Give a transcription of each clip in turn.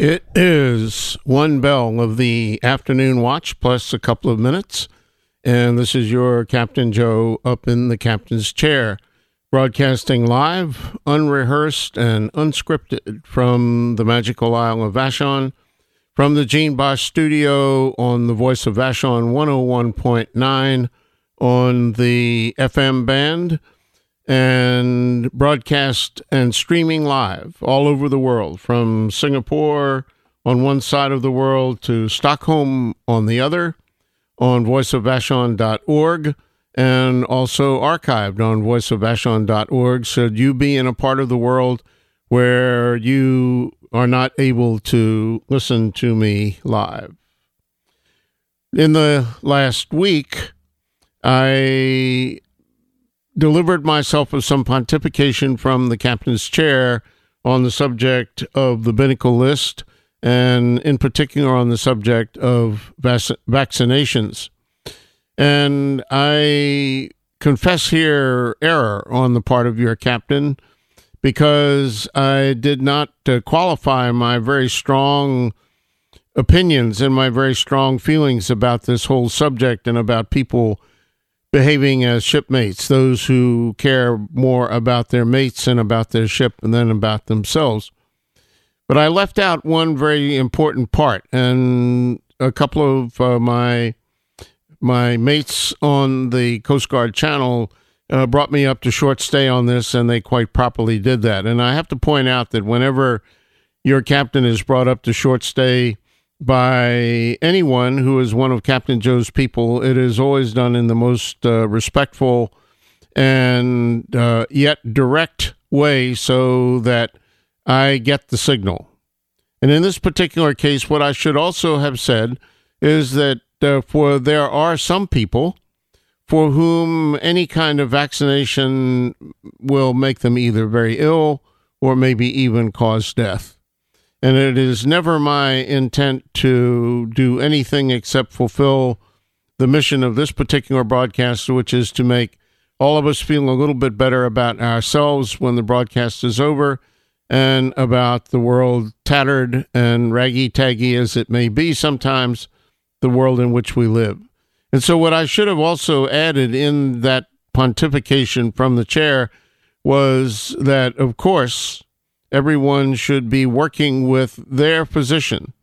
It is one bell of the afternoon watch plus a couple of minutes, and this is your Captain Joe up in the captain's chair, broadcasting live, unrehearsed, and unscripted from the magical Isle of Vashon, from the Gene Bosch studio on the Voice of Vashon 101.9 on the FM band, and broadcast and streaming live all over the world, from Singapore on one side of the world to Stockholm on the other, on voiceofvashon.org, and also archived on voiceofvashon.org, should you be in a part of the world where you are not able to listen to me live. In the last week, I delivered myself of some pontification from the captain's chair on the subject of the Binnacle List, and in particular on the subject of vaccinations. And I confess here error on the part of your captain, because I did not qualify my very strong opinions and my very strong feelings about this whole subject and about people behaving as shipmates, those who care more about their mates and about their ship than about themselves. But I left out one very important part, and a couple of my mates on the Coast Guard channel brought me up to short stay on this, and they quite properly did that. And I have to point out that whenever your captain is brought up to short stay by anyone who is one of Captain Joe's people, it is always done in the most respectful and yet direct way, so that I get the signal. And in this particular case, what I should also have said is that for there are some people for whom any kind of vaccination will make them either very ill or maybe even cause death. And it is never my intent to do anything except fulfill the mission of this particular broadcast, which is to make all of us feel a little bit better about ourselves when the broadcast is over, and about the world, tattered and raggy-taggy as it may be sometimes, the world in which we live. And so what I should have also added in that pontification from the chair was that, of course, everyone should be working with their physician,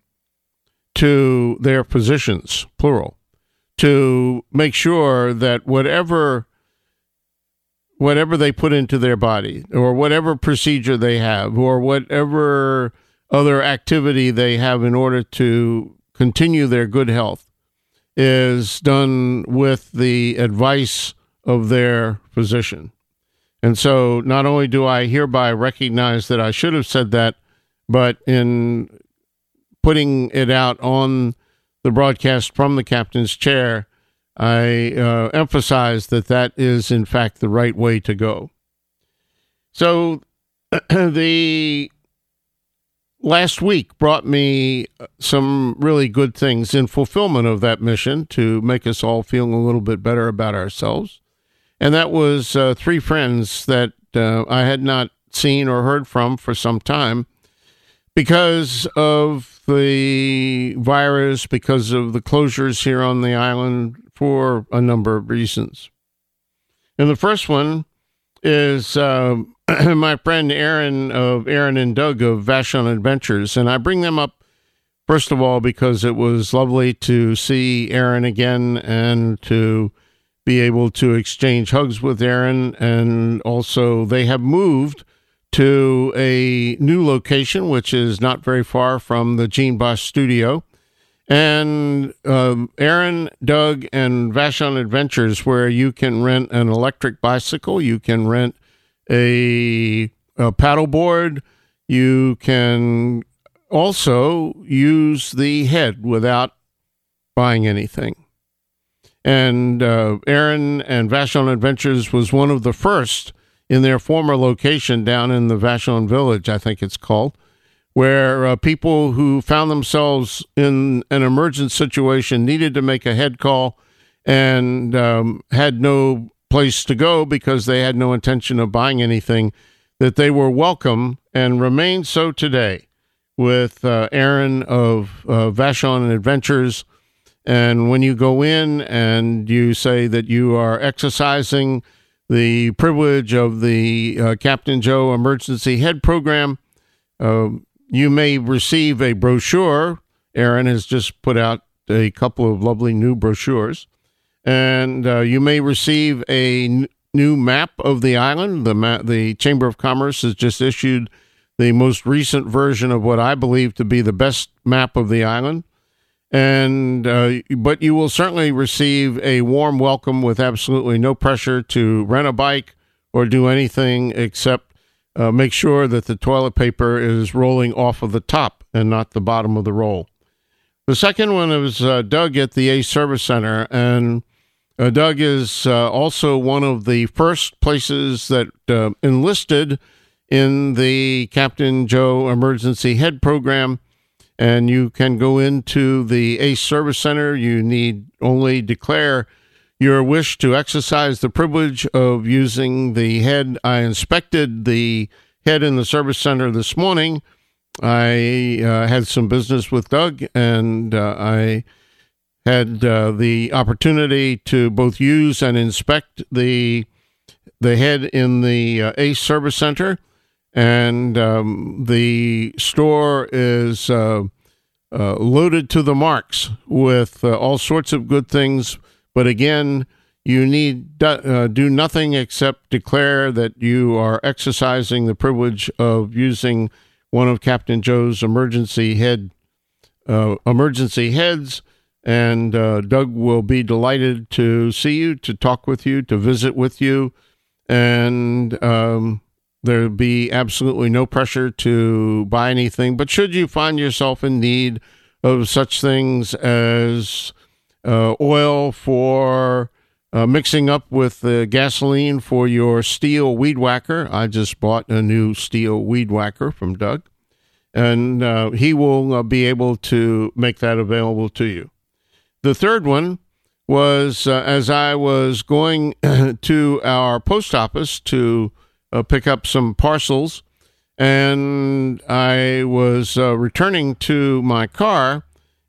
to their physicians, plural, to make sure that whatever they put into their body, or whatever procedure they have, or whatever other activity they have in order to continue their good health, is done with the advice of their physician. And so not only do I hereby recognize that I should have said that, but in putting it out on the broadcast from the captain's chair, I emphasize that that is, in fact, the right way to go. So the last week brought me some really good things in fulfillment of that mission to make us all feel a little bit better about ourselves. And that was three friends that I had not seen or heard from for some time because of the virus, because of the closures here on the island, for a number of reasons. And the first one is my friend Aaron of Aaron and Doug of Vashon Adventures. And I bring them up, first of all, because it was lovely to see Aaron again and to be able to exchange hugs with Aaron. And also they have moved to a new location, which is not very far from the Gene Bosch studio. And Aaron, Doug, and Vashon Adventures, where you can rent an electric bicycle, you can rent a paddleboard, you can also use the head without buying anything. And Aaron and Vashon Adventures was one of the first in their former location down in the Vashon Village, I think it's called, where people who found themselves in an emergent situation needed to make a head call and had no place to go because they had no intention of buying anything, that they were welcome and remain so today with Aaron of Vashon Adventures. And when you go in and you say that you are exercising the privilege of the Captain Joe Emergency Head Program, you may receive a brochure. Aaron has just put out a couple of lovely new brochures. And you may receive a new map of the island. The Chamber of Commerce has just issued the most recent version of what I believe to be the best map of the island. And but you will certainly receive a warm welcome with absolutely no pressure to rent a bike or do anything except make sure that the toilet paper is rolling off of the top and not the bottom of the roll. The second one was Doug at the Ace Service Center, and Doug is also one of the first places that enlisted in the Captain Joe Emergency Head Program. And you can go into the Ace Service Center. You need only declare your wish to exercise the privilege of using the head. I inspected the head in the service center this morning. I had some business with Doug, and I had the opportunity to both use and inspect the head in the Ace Service Center. And the store is loaded to the marks with all sorts of good things. But again, you need do nothing except declare that you are exercising the privilege of using one of Captain Joe's emergency heads. And Doug will be delighted to see you, to talk with you, to visit with you. And there'll be absolutely no pressure to buy anything. But should you find yourself in need of such things as oil for mixing up with the gasoline for your steel weed whacker, I just bought a new steel weed whacker from Doug, and he will be able to make that available to you. The third one was as I was going to our post office to pick up some parcels, and I was returning to my car,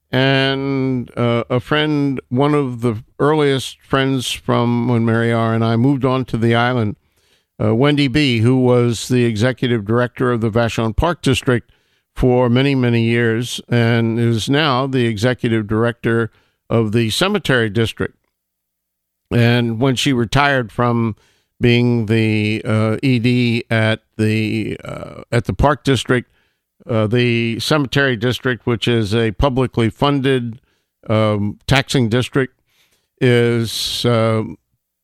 and a friend, one of the earliest friends from when Mary R. and I moved on to the island, Wendy B., who was the executive director of the Vashon Park District for many, many years, and is now the executive director of the Cemetery District. And when she retired from being the ED at the Park District, the Cemetery District, which is a publicly funded taxing district, is I'm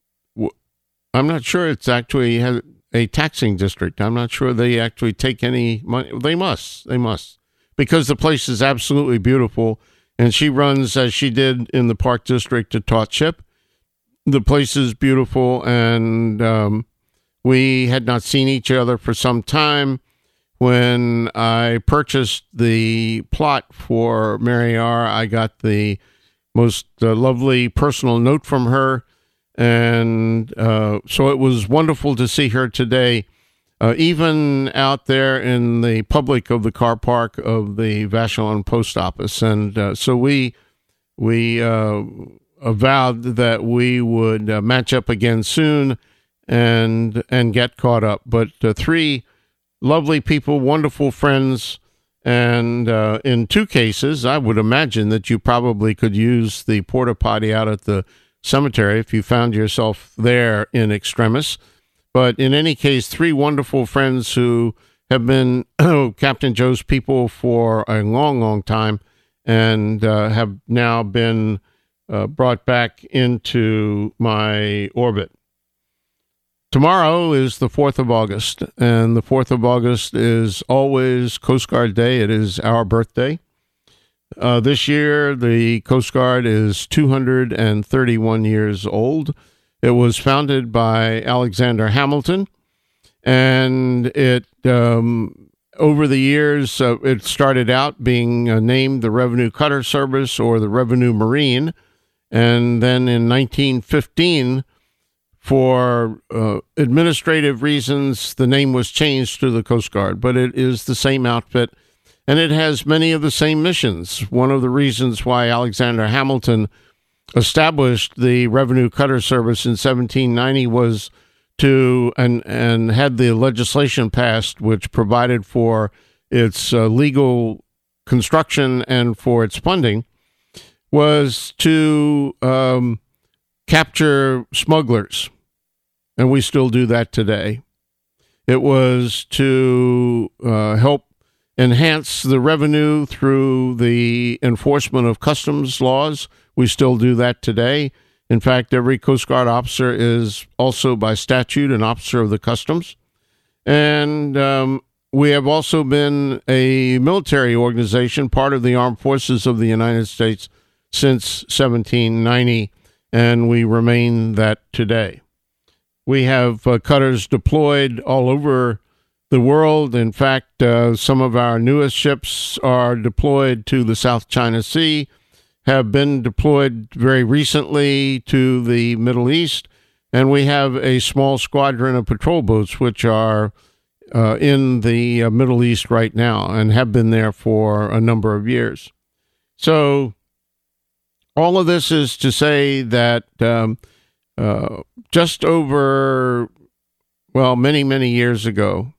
not sure it's actually has a taxing district. I'm not sure they actually take any money. They must, because the place is absolutely beautiful, and she runs, as she did in the Park District, a taut ship. The place is beautiful, and we had not seen each other for some time. When I purchased the plot for Mary R., I got the most lovely personal note from her, and so it was wonderful to see her today, even out there in the public of the car park of the Vashon Post Office. And so we vowed that we would match up again soon and get caught up. But three lovely people, wonderful friends, and in two cases, I would imagine that you probably could use the porta potty out at the cemetery if you found yourself there in extremis. But in any case, three wonderful friends who have been Captain Joe's people for a long, long time, and have now been brought back into my orbit. Tomorrow is the 4th of August, and the 4th of August is always Coast Guard Day. It is our birthday. This year, the Coast Guard is 231 years old. It was founded by Alexander Hamilton, and it over the years, it started out being named the Revenue Cutter Service or the Revenue Marine, and then in 1915, for administrative reasons, the name was changed to the Coast Guard, but it is the same outfit. and it has many of the same missions. One of the reasons why Alexander Hamilton established the Revenue Cutter Service in 1790 was to, and had the legislation passed which provided for its legal construction and for its funding, was to capture smugglers. And we still do that today. It was to help enhance the revenue through the enforcement of customs laws. We still do that today. In fact, every Coast Guard officer is also by statute an officer of the customs. And we have also been a military organization, part of the Armed Forces of the United States since 1790, and we remain that today. We have cutters deployed all over the world. In fact, some of our newest ships are deployed to the South China Sea, have been deployed very recently to the Middle East, and we have a small squadron of patrol boats which are in the Middle East right now and have been there for a number of years. So all of this is to say that just over, many, many years ago,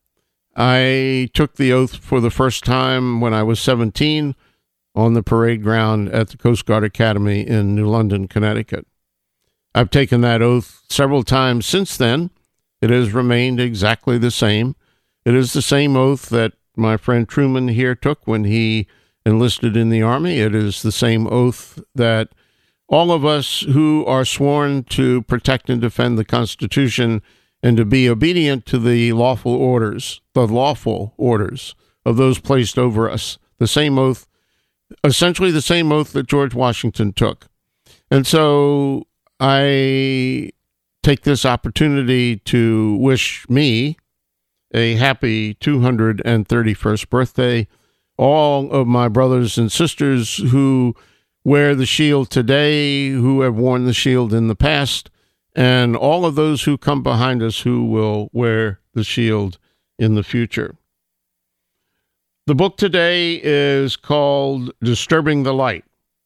I took the oath for the first time when I was 17 on the parade ground at the Coast Guard Academy in New London, Connecticut. I've taken that oath several times since then. It has remained exactly the same. It is the same oath that my friend Truman here took when he enlisted in the Army. It is the same oath that all of us who are sworn to protect and defend the Constitution and to be obedient to the lawful orders of those placed over us, the same oath, essentially the same oath that George Washington took. And so I take this opportunity to wish me a happy 231st birthday, all of my brothers and sisters who wear the shield today, who have worn the shield in the past, and all of those who come behind us who will wear the shield in the future. The book today is called Disturbing the Light,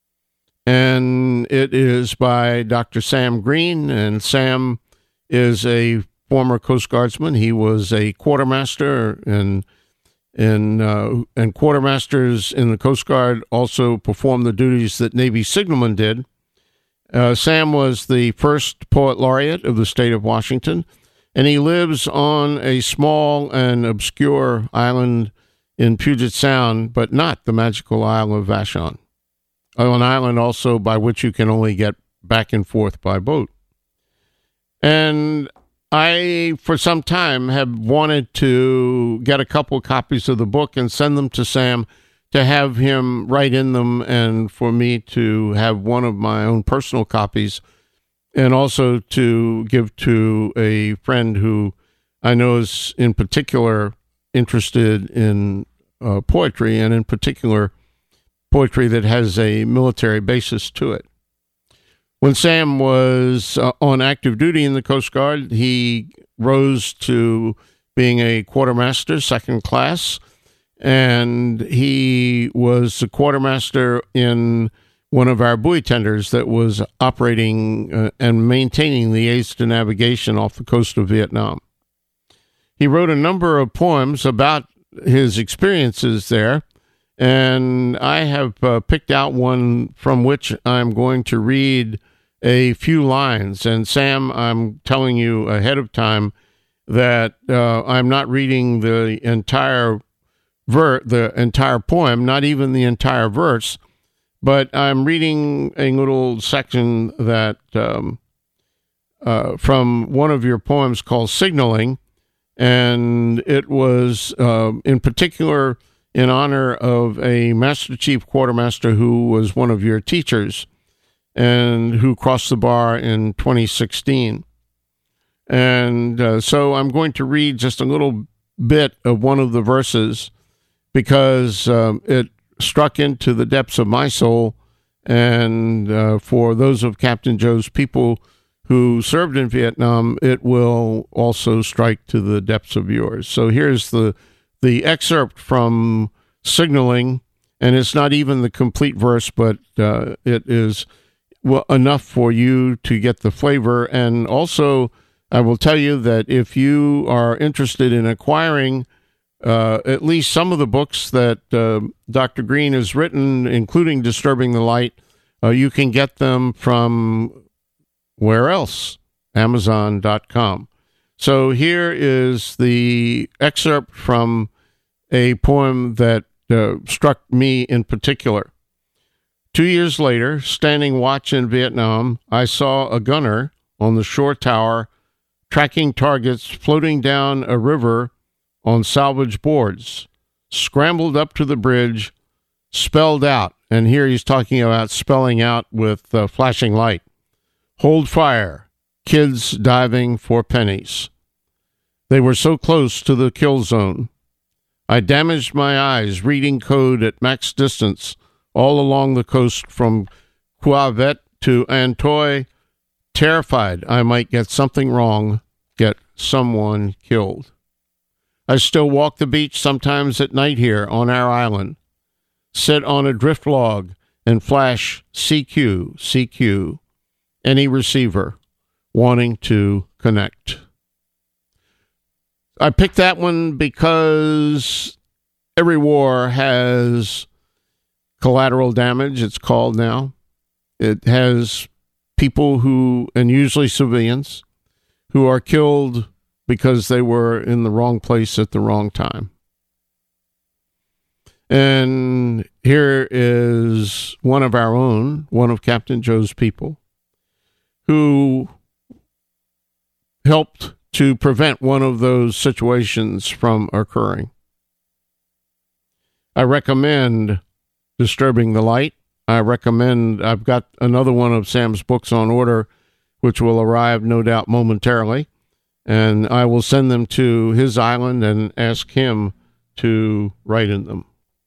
and it is by Dr. Sam Green, and Sam is a former Coast Guardsman. He was a quartermaster, and quartermasters in the Coast Guard also perform the duties that Navy signalmen did. Sam was the first poet laureate of the state of Washington, and he lives on a small and obscure island in Puget Sound, but not the magical Isle of Vashon, an island also by which you can only get back and forth by boat. And I, for some time, have wanted to get a couple copies of the book and send them to Sam to have him write in them, and for me to have one of my own personal copies, and also to give to a friend who I know is in particular interested in poetry, and in particular poetry that has a military basis to it. When Sam was on active duty in the Coast Guard, he rose to being a quartermaster, second class, and he was a quartermaster in one of our buoy tenders that was operating and maintaining the aids to navigation off the coast of Vietnam. He wrote a number of poems about his experiences there, and I have picked out one from which I'm going to read a few lines. And Sam, I'm telling you ahead of time that I'm not reading the entire poem, not even the entire verse, but I'm reading a little section that from one of your poems called Signaling, and it was in particular in honor of a Master Chief Quartermaster who was one of your teachers and who crossed the bar in 2016. And so I'm going to read just a little bit of one of the verses because it struck into the depths of my soul, and for those of Captain Joe's people who served in Vietnam, it will also strike to the depths of yours. So here's the excerpt from signaling, and it's not even the complete verse, but it is enough for you to get the flavor. And also, I will tell you that if you are interested in acquiring at least some of the books that Dr. Green has written, including Disturbing the Light, you can get them from where else? Amazon.com. So here is the excerpt from a poem that struck me in particular. 2 years later, standing watch in Vietnam, I saw a gunner on the shore tower tracking targets floating down a river on salvage boards, scrambled up to the bridge, spelled out, and here he's talking about spelling out with flashing light, "Hold fire, kids diving for pennies." They were so close to the kill zone. I damaged my eyes reading code at max distance all along the coast from Quevet to Antoy, terrified I might get something wrong, get someone killed. I still walk the beach sometimes at night here on our island, sit on a drift log and flash CQ, CQ, any receiver wanting to connect. I picked that one because every war has collateral damage, it's called now. It has people who, and usually civilians, who are killed because they were in the wrong place at the wrong time. And here is one of our own, one of Captain Joe's people, who helped to prevent one of those situations from occurring. I recommend Disturbing the Light. I've got another one of Sam's books on order, which will arrive no doubt momentarily, and I will send them to his island and ask him to write in them.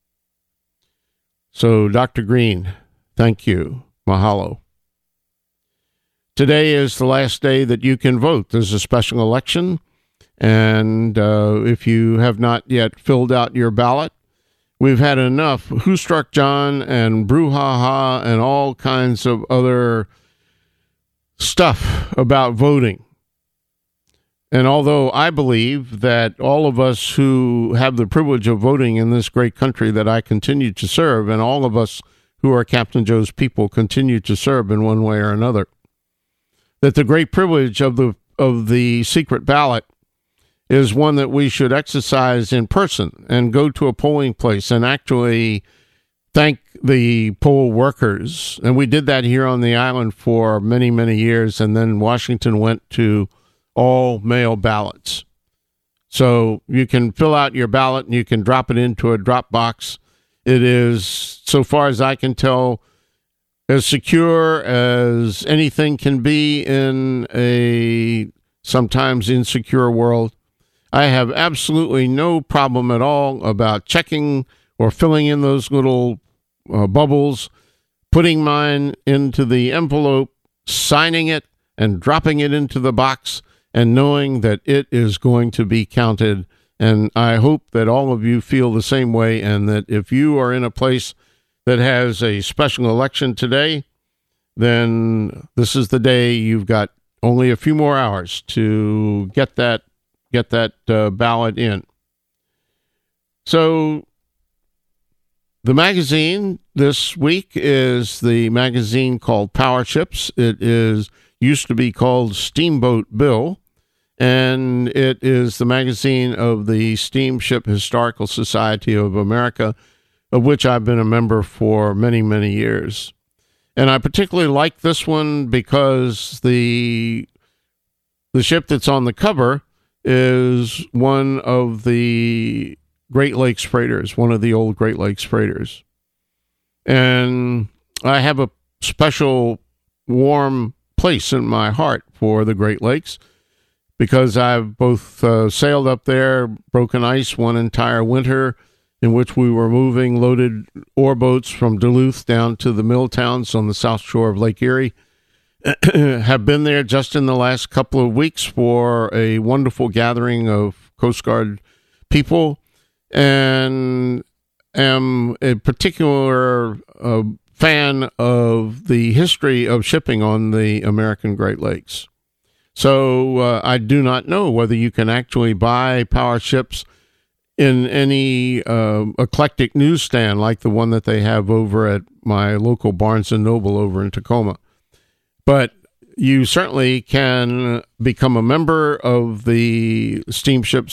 So, Dr. Green, thank you. Mahalo. Today is the last day that you can vote. There's a special election, and if you have not yet filled out your ballot, we've had enough Who Struck John and brouhaha and all kinds of other stuff about voting. And although I believe that all of us who have the privilege of voting in this great country that I continue to serve, and all of us who are Captain Joe's people continue to serve in one way or another, that the great privilege of the secret ballot is one that we should exercise in person and go to a polling place and actually thank the poll workers. And we did that here on the island for many, many years, and then Washington went to all mail ballots. So you can fill out your ballot and you can drop it into a drop box. It is, so far as I can tell, as secure as anything can be in a sometimes insecure world. I have absolutely no problem at all about checking or filling in those little bubbles, putting mine into the envelope, signing it, and dropping it into the box, and knowing that it is going to be counted. And I hope that all of you feel the same way, and that if you are in a place that has a special election today, then this is the day. You've got only a few more hours to get that ballot in. So the magazine this week is the magazine called Power Ships. It used to be called Steamboat Bill, and it is the magazine of the Steamship Historical Society of America, of which I've been a member for many, many years. And I particularly like this one because the ship that's on the cover is one of the Great Lakes freighters, one of the old Great Lakes freighters. And I have a special warm place in my heart for the Great Lakes because I've both sailed up there, broken ice one entire winter, in which we were moving loaded ore boats from Duluth down to the mill towns on the south shore of Lake Erie. Have been there just in the last couple of weeks for a wonderful gathering of Coast Guard people, and am a particular fan of the history of shipping on the American Great Lakes. So I do not know whether you can actually buy power ships in any eclectic newsstand like the one that they have over at my local Barnes & Noble over in Tacoma. But you certainly can become a member of the Steamship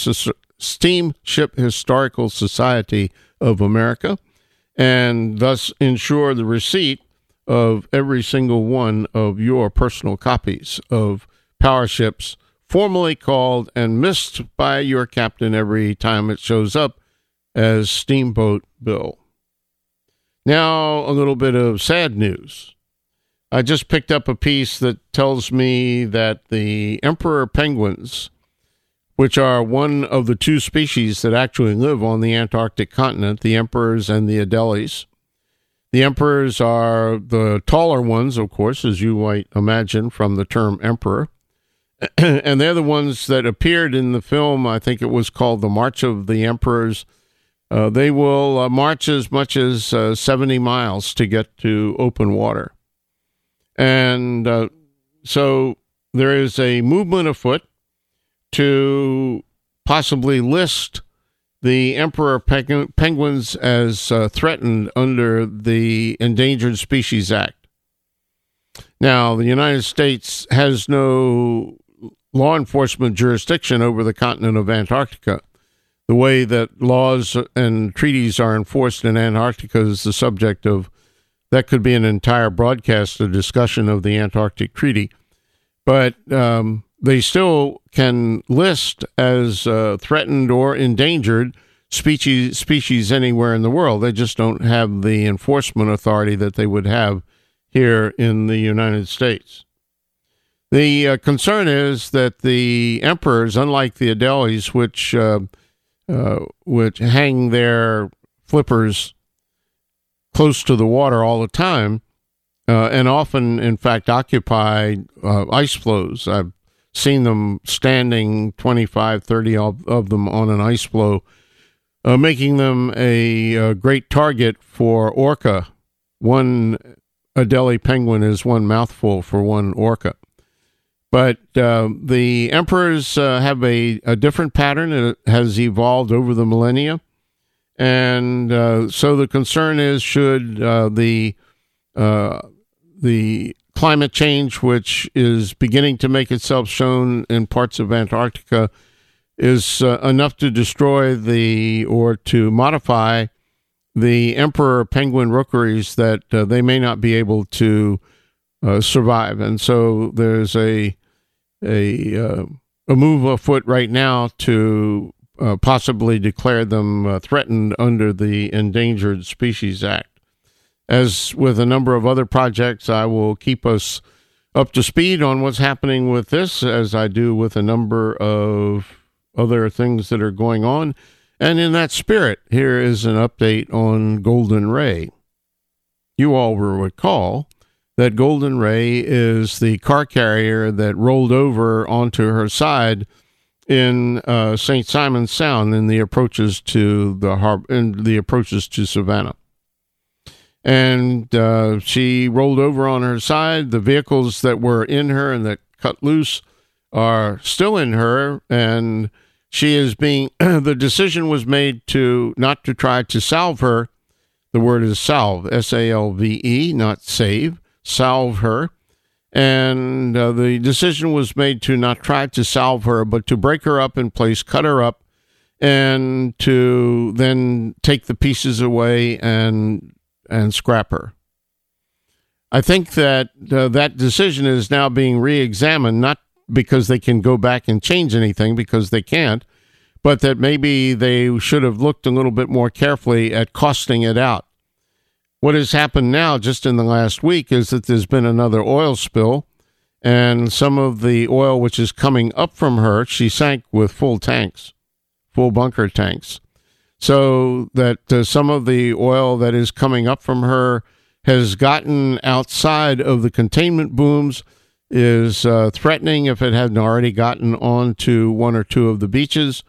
Historical Society of America and thus ensure the receipt of every single one of your personal copies of power ships, formally called and missed by your captain every time it shows up as Steamboat Bill. Now, a little bit of sad news. I just picked up a piece that tells me that the emperor penguins, which are one of the two species that actually live on the Antarctic continent, the emperors and the Adelies. The emperors are the taller ones, of course, as you might imagine from the term emperor. And they're the ones that appeared in the film. I think it was called The March of the Emperors. They will march as much as 70 miles to get to open water. And so there is a movement afoot to possibly list the emperor penguins as threatened under the Endangered Species Act. Now, the United States has no law enforcement jurisdiction over the continent of Antarctica. The way that laws and treaties are enforced in Antarctica is the subject of, that could be an entire broadcast, a discussion of the Antarctic Treaty. But they still can list as threatened or endangered species anywhere in the world. They just don't have the enforcement authority that they would have here in the United States. The concern is that the emperors, unlike the Adelies, which hang their flippers close to the water all the time, and often, in fact, occupy ice floes. I've seen them standing, 25, 30 of them on an ice floe, making them a great target for orca. One Adelie penguin is one mouthful for one orca. But the emperors have a different pattern. It has evolved over the millennia. And so the concern is, should the climate change, which is beginning to make itself shown in parts of Antarctica, is enough to destroy or to modify the emperor penguin rookeries, that they may not be able to survive. And so there's a move afoot right now to possibly declare them threatened under the Endangered Species Act. As with a number of other projects, I will keep us up to speed on what's happening with this, as I do with a number of other things that are going on. And in that spirit, here is an update on Golden Ray. You all will recall that Golden Ray is the car carrier that rolled over onto her side in St. Simons Sound in the approaches to the harbor, in the approaches to Savannah. And she rolled over on her side. The vehicles that were in her and that cut loose are still in her, and she is being, the decision was made to not to try to salve her. The word is salve, S-A-L-V-E, not save, salve her. And the decision was made to not try to salve her, but to break her up in place, cut her up, and to then take the pieces away and scrap her. I think that that decision is now being re-examined, not because they can go back and change anything, because they can't, but that maybe they should have looked a little bit more carefully at costing it out. What has happened now, just in the last week, is that there's been another oil spill, and some of the oil which is coming up from her, she sank with full tanks, full bunker tanks. So that some of the oil that is coming up from her has gotten outside of the containment booms, is threatening, if it hadn't already gotten onto one or two of the beaches,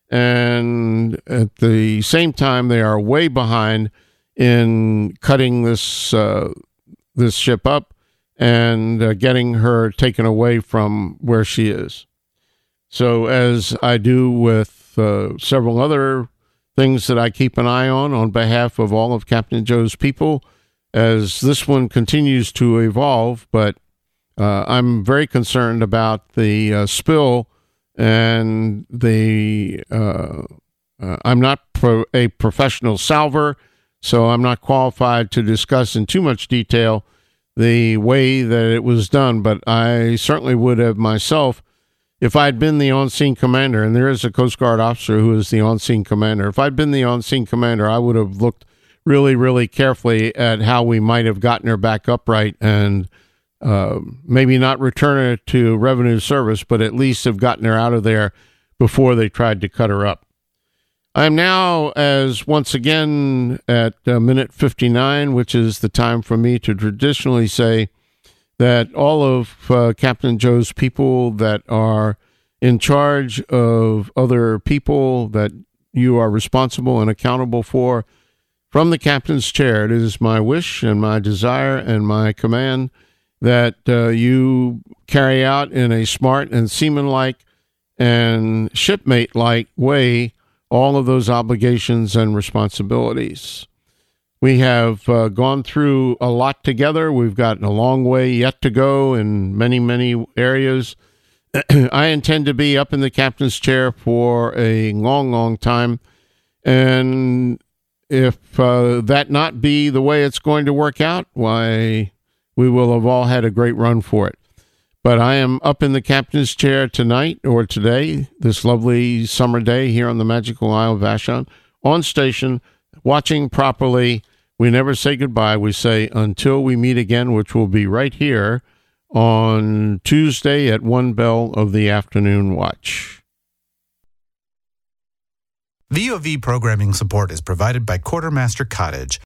and at the same time, they are way behind in cutting this ship up and getting her taken away from where she is. So, as I do with several other things that I keep an eye on behalf of all of Captain Joe's people, as this one continues to evolve, but I'm very concerned about the spill, and I'm not a professional salver, so I'm not qualified to discuss in too much detail the way that it was done, but I certainly would have myself, if I'd been the on-scene commander, and there is a Coast Guard officer who is the on-scene commander, if I'd been the on-scene commander, I would have looked really, really carefully at how we might have gotten her back upright and maybe not return her to revenue service, but at least have gotten her out of there before they tried to cut her up. I'm now, as once again, at minute 59, which is the time for me to traditionally say that all of Captain Joe's people that are in charge of other people that you are responsible and accountable for, from the captain's chair, it is my wish and my desire and my command that you carry out in a smart and seaman-like and shipmate-like way all of those obligations and responsibilities. We have gone through a lot together. We've gotten a long way yet to go in many, many areas. I intend to be up in the captain's chair for a long, long time. And if that not be the way it's going to work out, why, we will have all had a great run for it. But I am up in the captain's chair tonight, or today, this lovely summer day here on the magical Isle of Vashon, on station, watching properly. We never say goodbye. We say until we meet again, which will be right here on Tuesday at 1 bell of the afternoon watch. VOV programming support is provided by Quartermaster Cottage,